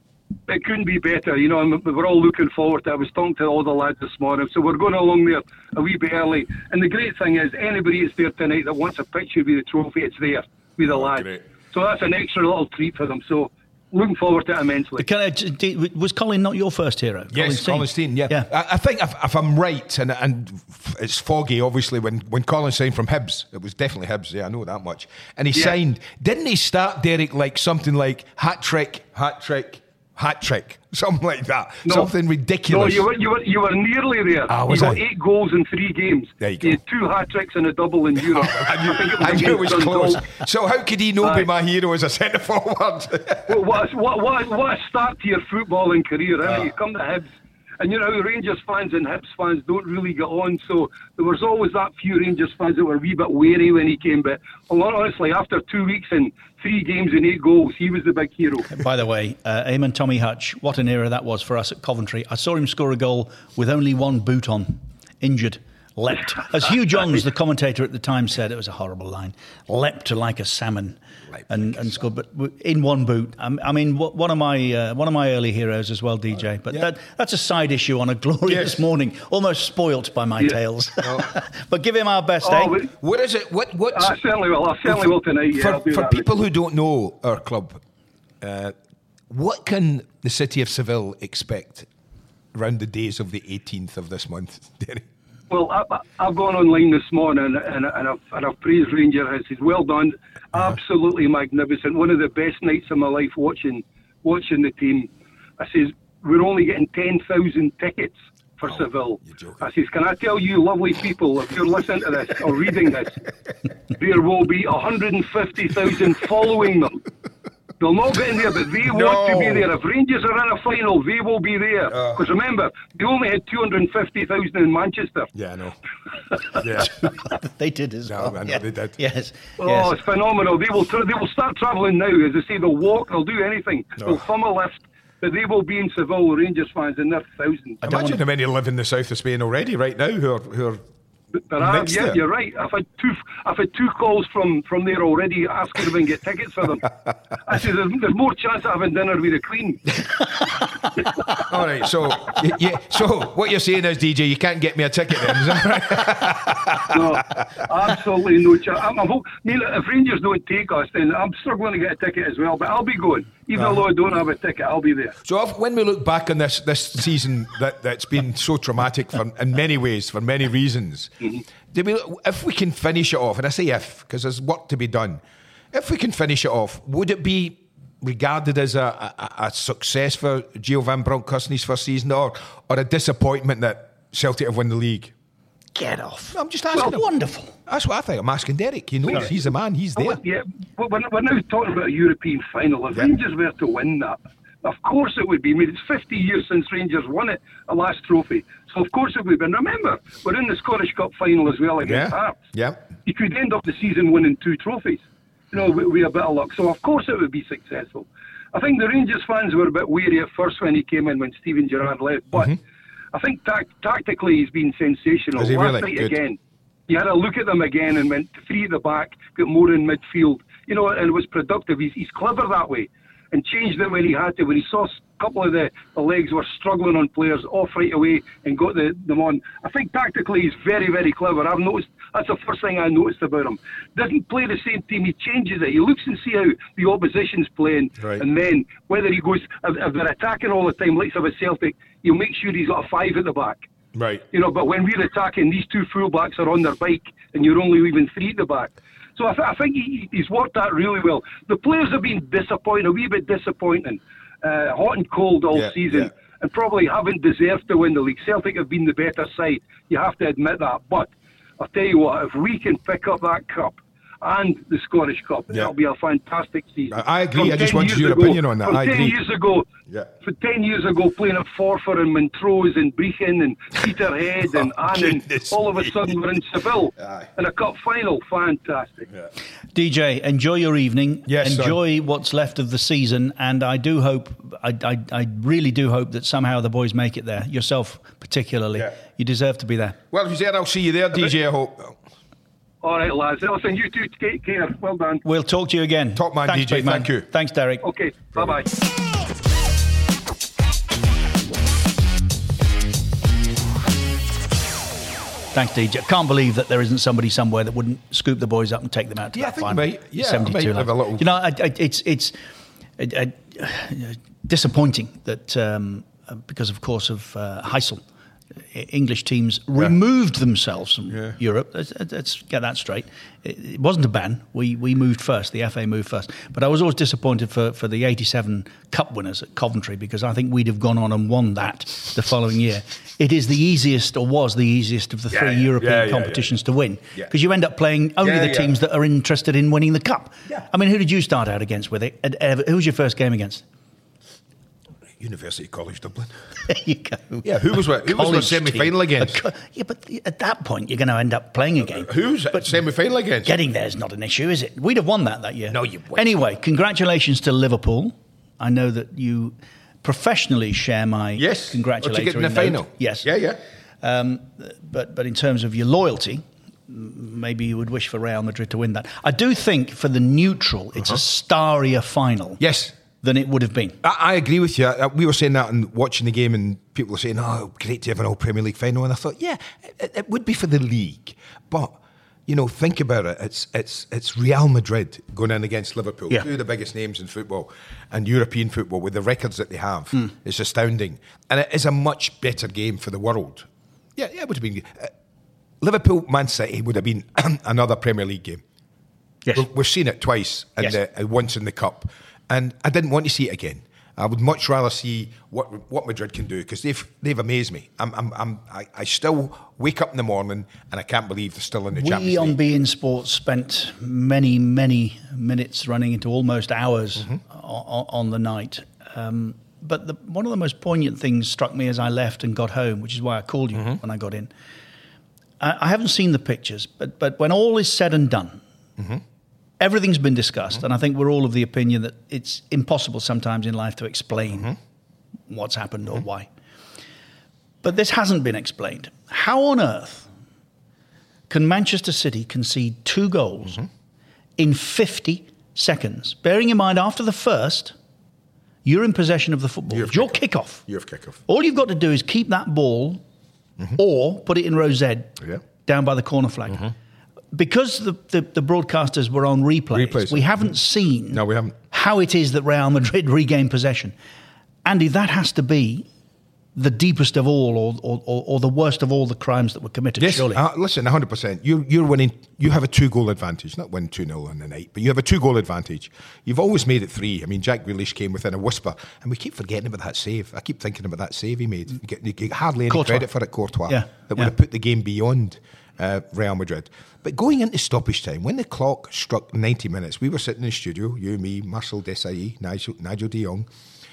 it couldn't be better, you know. And we're all looking forward to it. I was talking to all the lads this morning, so we're going along there a wee bit early. And the great thing is, anybody that's there tonight that wants a picture with the trophy, it's there with the Oh, lads. great. So that's an extra little treat for them. So looking forward to it immensely. Can I, d- was Colin not your first hero? Yes, Colin Steen, yeah. yeah. I, I think if, if I'm right, and and it's foggy, obviously, when, when Colin signed from Hibs, it was definitely Hibs, yeah, I know that much. And he Yeah. signed, didn't he start, Derek, like something like hat trick, hat trick, hat trick, something like that? No. Something No, ridiculous. you were you were you were nearly there. Ah, you was got I? eight goals in three games. There you go. had two hat tricks and a double in Europe. I knew, think I knew it was against close. Dundalk. So how could he not be Aye. my hero as a centre forward? Well, what, what, what, what a start to your footballing career, isn't Ah. it? You come to Hibs, and you know, Rangers fans and Hibs fans don't really get on, so there was always that few Rangers fans that were a wee bit wary when he came, but honestly, after two weeks and three games and eight goals, he was the big hero. By the way, uh, Eamon Tommy Hutch, what an era that was for us at Coventry. I saw him score a goal with only one boot on, injured, leapt. As Hugh Johns, the commentator at the time, said, it was a horrible line, leapt like a salmon and, and scored, but in one boot. Um, I mean, wh- one of my uh, one of my early heroes as well, D J. But Yeah. that, that's a side issue on a glorious Yes. morning, almost spoilt by my Yeah. tales. But give him our best, Oh, eh? but- What is it? What? What's I certainly will. I certainly will tonight. Yeah, for I'll do for that. people who don't know our club, uh, what can the city of Seville expect around the days of the eighteenth of this month, Derry? Well, I, I- I've gone online this morning and, and, and, I've, and I've praised Ranger. I said, well done, absolutely magnificent. One of the best nights of my life watching watching the team. I says, we're only getting ten thousand tickets for Oh, Seville. you're joking. I says, can I tell you, lovely people, if you're listening to this or reading this, there will be one hundred fifty thousand following them. They'll not get in there, but they want to be No. there. If Rangers are in a final, they will be there. Uh. Because remember, they only had two hundred fifty thousand in Manchester. Yeah, I know. Yeah. They did as No, well. I know they did. Yes. Oh, yes. it's phenomenal. They will tra- they will start travelling now. As I say, they'll walk, they'll do anything. They'll thumb a lift. But they will be in Seville, Rangers fans, in their thousands. don't Imagine want- how many live in the south of Spain already right now who are, who are There are, next yeah, there. you're right. I've had two. I've had two calls from, from there already asking if I can get tickets for them. I said, there's, there's more chance of having dinner with the Queen. All right, so y- yeah, so what you're saying is, D J, you can't get me a ticket then, is that right? No, absolutely no chance. I'm, I'm hope, I mean, if Rangers don't take us, then I'm struggling to get a ticket as well. But I'll be going. Even Uh-huh. though I don't have a ticket, I'll be there. So if, when we look back on this this season that, that's been so traumatic for, in many ways, for many reasons, do we, if we can finish it off, and I say if, because there's work to be done, if we can finish it off, would it be regarded as a, a, a success for Gio Van Bronckhorst in his first season, or, or a disappointment that Celtic have won the league? Get off. I'm just asking. Well, him. wonderful. That's what I think. I'm asking Derek. He knows. He's the man. He's there. Well, yeah, but we're, we're now talking about a European final. If Yeah. Rangers were to win that, Of course it would be. I mean, it's fifty years since Rangers won it, a last trophy. So of course it would be. And remember, we're in the Scottish Cup final as well against Yeah. Hearts. Yeah. You could end up the season winning two trophies, you know, with, with a bit of luck. So of course it would be successful. I think the Rangers fans were a bit wary at first when he came in, when Steven Gerrard left. But Mm-hmm. I think tac- tactically he's been sensational. Is he Last really? night Good. again, you had a look at them again and went three at the back, got more in midfield, you know, and it was productive. He's, he's clever that way, and changed it when he had to. When he saw a couple of the, the legs were struggling on players, off right away and got the, them on. I think tactically he's very, very clever. I've noticed, that's the first thing I noticed about him. Doesn't play the same team, he changes it. He looks and see how the opposition's playing, Right. and then whether he goes, if, if they're attacking all the time, like a Celtic, he'll make sure he's got a five at the back. Right. You know, but when we're attacking, these two fullbacks are on their bike, and you're only leaving three at the back. So I, th- I think he, he's worked that really well. The players have been disappointing, a wee bit disappointing, uh, hot and cold all Yeah, season, yeah. and probably haven't deserved to win the league. Celtic have been the better side. You have to admit that. But I'll tell you what, if we can pick up that cup and the Scottish Cup, Yeah. it'll be a fantastic season. I- I agree. From I just ten wanted years your ago- opinion on that. From I ten agree. years ago, Yeah. for ten years ago, playing at Forfar and Montrose and Brechin and Peterhead and Oh, Annan, goodness all of a me. sudden we're in Seville Aye. in a cup final. Fantastic. D J, enjoy your evening. Yes, son. enjoy what's left of the season, and I do hope, I, I, I really do hope that somehow the boys make it there. Yourself, particularly, Yeah. you deserve to be there. Well, you said I'll see you there, D J, I hope. All right, lads. Listen, you two take care. Well done. We'll talk to you again. Top man, Thanks, D J, big man. thank you. Thanks, Derek. Okay, bye-bye. Thanks, D J. Can't believe that there isn't somebody somewhere that wouldn't scoop the boys up and take them out to Yeah, I that think final. you might. Yeah, I seventy-two might have a lads. little- You know, I, I, it's it's uh, uh, disappointing that um, uh, because, of course, of uh, Heysel, uh, English teams removed themselves from Yeah. Europe. Let's, let's get that straight. It, it wasn't a ban. We we moved first. The F A moved first. But I was always disappointed for, for the eighty-seven Cup winners at Coventry, because I think we'd have gone on and won that the following year. It is the easiest, or was the easiest, of the Yeah, three yeah. European Yeah, yeah, competitions yeah. to win, Yeah. because you end up playing only Yeah, the yeah. teams that are interested in winning the cup. Yeah. I mean, who did you start out against with it? At Ever- Who was your first game against? University College Dublin. There you go. Yeah, who was what- who was the College semi-final team. against? A co- Yeah, but at that point, you're going to end up playing a game. Who's at semi-final against? Getting there is not an issue, is it? We'd have won that that year. No, you wouldn't. Anyway, congratulations to Liverpool. I know that you professionally share my Yes. congratulatory Oh, to get in the note. final. Yes. Yeah, yeah. Um, but but in terms of your loyalty, m- maybe you would wish for Real Madrid to win that. I do think for the neutral, it's Uh-huh. a starrier final Yes. than it would have been. I, I agree with you. Uh, We were saying that and watching the game, and people were saying, "Oh, great to have an all Premier League final." And I thought, yeah, it, it would be for the league, but you know, think about it. It's it's it's Real Madrid going in against Liverpool, Yeah. two of the biggest names in football and European football, with the records that they have. Hmm. It's astounding, and it is a much better game for the world. Yeah, yeah, it would have been. Uh, Liverpool, Man City would have been another Premier League game. Yes. We've- We've seen it twice, and Yes. uh, once in the cup, and I didn't want to see it again. I would much rather see what what Madrid can do, because they've they've amazed me. I'm, I'm, I'm I, I still wake up in the morning and I can't believe they're still in the We Champions on League. Bein Sports spent many, many minutes running into almost hours Mm-hmm. o- on the night. Um, but the, one of the most poignant things struck me as I left and got home, which is why I called you Mm-hmm. when I got in. I, I haven't seen the pictures, but, but when all is said and done, Mm-hmm. everything's been discussed, and I think we're all of the opinion that it's impossible sometimes in life to explain Mm-hmm. what's happened or why. But this hasn't been explained. How on earth can Manchester City concede two goals Mm-hmm. in fifty seconds? Bearing in mind, after the first, you're in possession of the football. You have It's your kick-off. kickoff. You have kickoff. All you've got to do is keep that ball or put it in row Z Yeah. down by the corner flag. Because the, the, the broadcasters were on replays, Replays. we haven't seen No, we haven't. how it is that Real Madrid regained possession. Andy, that has to be the deepest of all, or, or, or, or the worst of all the crimes that were committed, Yes, surely. uh, listen, one hundred percent. You're, you're winning. You have a two-goal advantage. Not win two nil in the night, but you have a two-goal advantage. You've always made it three. I mean, Jack Grealish came within a whisper, and we keep forgetting about that save. I keep thinking about that save he made. You get, you get hardly any Courtois. credit for it, Courtois. Yeah, That would yeah. have put the game beyond uh, Real Madrid. But going into stoppage time, when the clock struck ninety minutes, we were sitting in the studio, you, me, Marcel Desailly, Nigel, Nigel de Jong,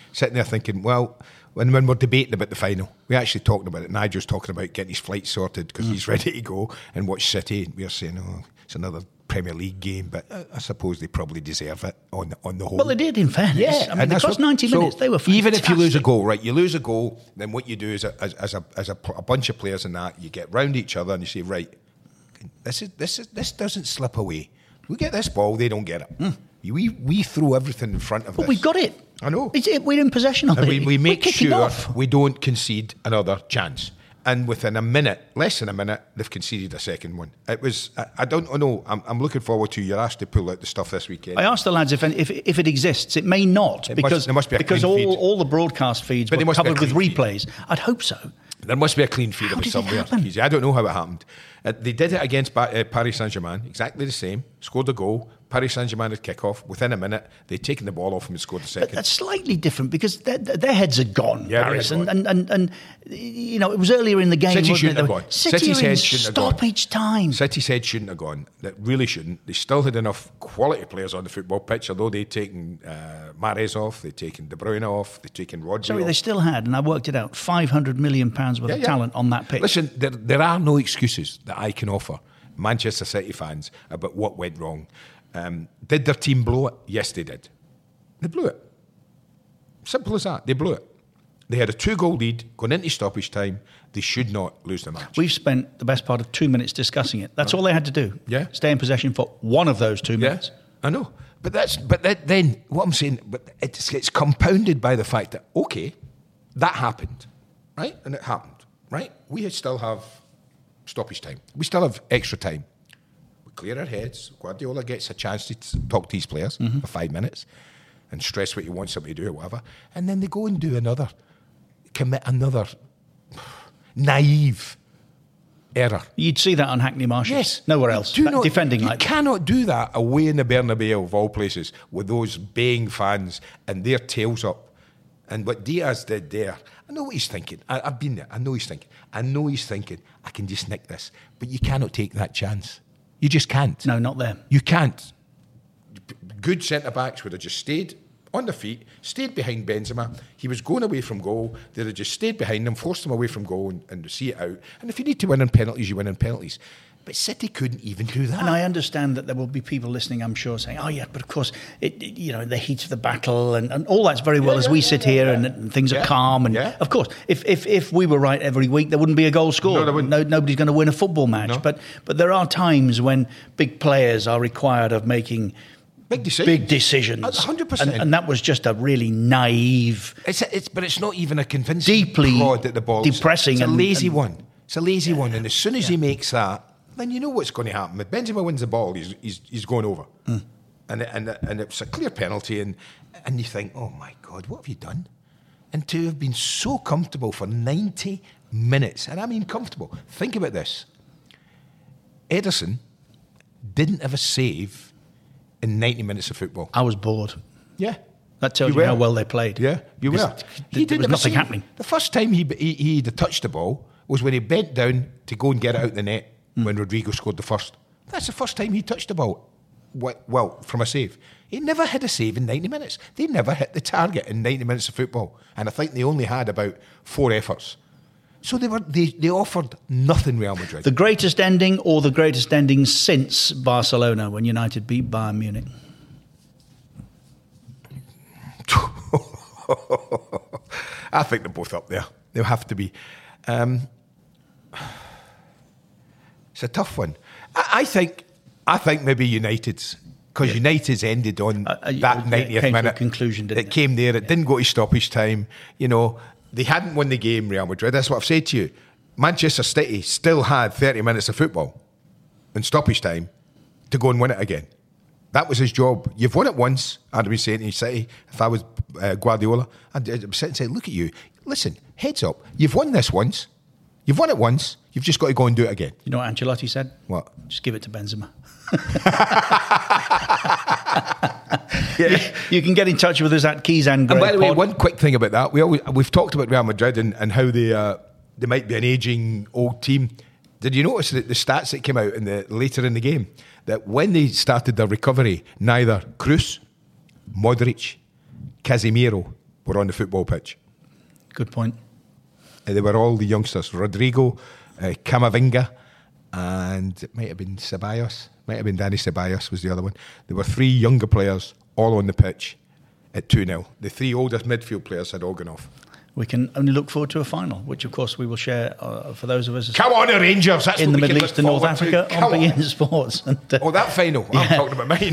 sitting there thinking, well, when, when we're debating about the final, we're actually talking about it. Nigel's talking about getting his flight sorted because mm. he's ready to go and watch City. And we're saying, oh, it's another Premier League game, but I, I suppose they probably deserve it on on the whole. Well, they did, in fairness. Yeah, I mean, the first ninety minutes, so they were fantastic. Even if you lose a goal, right, you lose a goal, then what you do is, a, as, as, a, as a, a bunch of players in that, you get round each other and you say, right, this is this is this doesn't slip away. We get this ball, they don't get it. Mm. We we throw everything in front of us. But we've got it. I know. It's, it, we're in possession of and it. We, we make sure off. we don't concede another chance. And within a minute, less than a minute, they've conceded a second one. It was, I, I don't know, I'm, I'm looking forward to, you're asked to pull out the stuff this weekend. I asked the lads if if, if it exists. It may not, it because, must, there must be a because clean all, feed. all the broadcast feeds but were covered with feed. replays. I'd hope so. There must be a clean feed How of it did somewhere. it happen? I don't know how it happened. Uh, they did it against ba- uh, Paris Saint-Germain, exactly the same, scored a goal. Paris Saint-Germain had kick-off. Within a minute, they'd taken the ball off them and scored the second. But that's slightly different because their, their heads are gone, yeah, Paris. gone. And, and, and, and, you know, it was earlier in the game. City wasn't shouldn't it? have gone. City City's are in head shouldn't have gone. stoppage time. City's head shouldn't have gone. That really shouldn't. They still had enough quality players on the football pitch, although they'd taken uh, Mahrez off, they'd taken De Bruyne off, they'd taken Rodri Sorry, off. they still had, and I worked it out, five hundred million pounds worth yeah, of yeah. talent on that pitch. Listen, there, there are no excuses that I can offer Manchester City fans about what went wrong. Um, did their team blow it? Yes, they did. They blew it. Simple as that. They blew it. They had a two-goal lead going into stoppage time. They should not lose the match. We've spent the best part of two minutes discussing it. That's oh. all they had to do. Yeah. Stay in possession for one of those two minutes. Yeah, I know. But that's but that, then what I'm saying, but it's, it's compounded by the fact that, okay, that happened, right? And it happened, right? We still have stoppage time. We still have extra time. We clear our heads. Guardiola gets a chance to t- talk to his players mm-hmm. for five minutes and stress what he wants them to do or whatever. And then they go and do another, commit another naive error. You'd see that on Hackney Marshes. Yes. Nowhere else. Do not, defending you like that. You cannot do that away in the Bernabeu of all places with those baying fans and their tails up. And what Diaz did there, I know what he's thinking. I, I've been there. I know he's thinking. I know he's thinking, I can just nick this. But you cannot take that chance. You just can't. No, not them. You can't. Good centre-backs would have just stayed on their feet, stayed behind Benzema. He was going away from goal. They'd have just stayed behind him, forced him away from goal and, and see it out. And if you need to win in penalties, you win in penalties. But City couldn't even do that. And I understand that there will be people listening, I'm sure, saying, oh, yeah, but of course, it, it, you know, the heat of the battle and, and all that's very well yeah, as we yeah, sit yeah, here yeah. And, and things yeah. are calm. And yeah. of course, if, if if we were right every week, there wouldn't be a goal scored. No, no, nobody's going to win a football match. No. But But there are times when big players are required of making Big decisions. Big decisions. one hundred percent. And, and that was just a really naive... It's, a, it's But it's not even a convincing deeply prod at the ball. depressing. It's a and, lazy and, one. It's a lazy yeah. one. And as soon as yeah. he makes that, then you know what's going to happen. If Benzema wins the ball, he's he's, he's going over. Mm. And, and, and it's a clear penalty. And, and you think, oh, my God, what have you done? And to have been so comfortable for ninety minutes, and I mean comfortable. Think about this. Ederson didn't have a save in ninety minutes of football. I was bored. Yeah. That tells you, you how well they played. Yeah, you were. He there was nothing happening. The first time he, he he touched the ball was when he bent down to go and get it out the net mm. when Rodrigo scored the first. That's the first time he touched the ball. Well, from a save. He never had a save in ninety minutes. They never hit the target in ninety minutes of football. And I think they only had about four efforts. So they were they, they offered nothing, Real Madrid. The greatest ending or the greatest ending since Barcelona when United beat Bayern Munich? I think they're both up there. They'll have to be. Um, it's a tough one. I, I think I think maybe United's, because yeah. United's ended on uh, uh, that ninetieth came minute. To a conclusion, didn't it, it came there. It yeah. didn't go to stoppage time. You know, they hadn't won the game, Real Madrid. That's what I've said to you. Manchester City still had thirty minutes of football in stoppage time to go and win it again. That was his job. You've won it once, I'd be saying to you, City, if I was uh, Guardiola, I'd, I'd sit and say, look at you. Listen, heads up. You've won this once. You've won it once. You've just got to go and do it again. You know what Ancelotti said? What? Just give it to Benzema. yeah. you, you can get in touch with us at Keys and Gray. And by the way, Pod. one quick thing about that. We always, we've talked about Real Madrid and, and how they, uh, they might be an ageing old team. Did you notice that the stats that came out in the later in the game, that when they started their recovery, neither Kroos, Modric, Casemiro were on the football pitch. Good point. Uh, they were all the youngsters. Rodrigo, uh, Camavinga, and it might have been Ceballos. Might have been Danny Ceballos was the other one. There were three younger players all on the pitch at two nil. The three oldest midfield players had all gone off. We can only look forward to a final, which of course we will share uh, for those of us. Come on, the Rangers! That's in what the we Middle can East and North look Africa forward to. on Come B on. N Sports. And, uh, Oh, that final! Yeah. I'm talking about mine.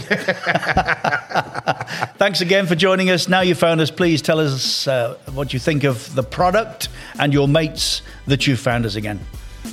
Thanks again for joining us. Now you've found us, please tell us uh, what you think of the product and your mates that you've found us again.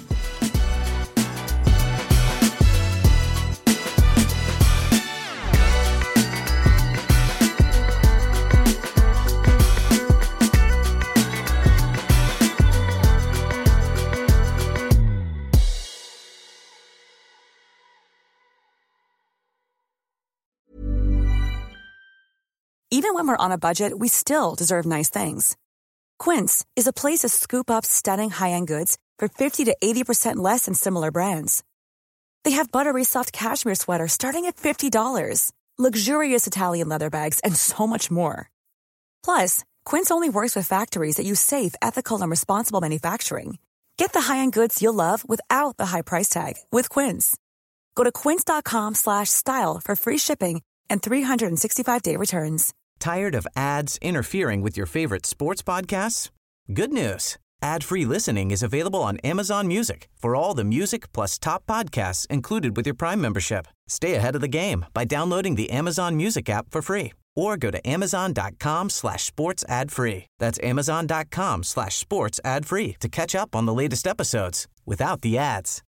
Even when we're on a budget, we still deserve nice things. Quince is a place to scoop up stunning high-end goods for fifty to eighty percent less than similar brands. They have buttery soft cashmere sweaters starting at fifty dollars, luxurious Italian leather bags, and so much more. Plus, Quince only works with factories that use safe, ethical, and responsible manufacturing. Get the high-end goods you'll love without the high price tag with Quince. Go to quince.com slash style for free shipping and three sixty-five day returns. Tired of ads interfering with your favorite sports podcasts? Good news. Ad-free listening is available on Amazon Music for all the music plus top podcasts included with your Prime membership. Stay ahead of the game by downloading the Amazon Music app for free or go to amazon.com slash sports ad free. That's amazon.com slash sports ad free to catch up on the latest episodes without the ads.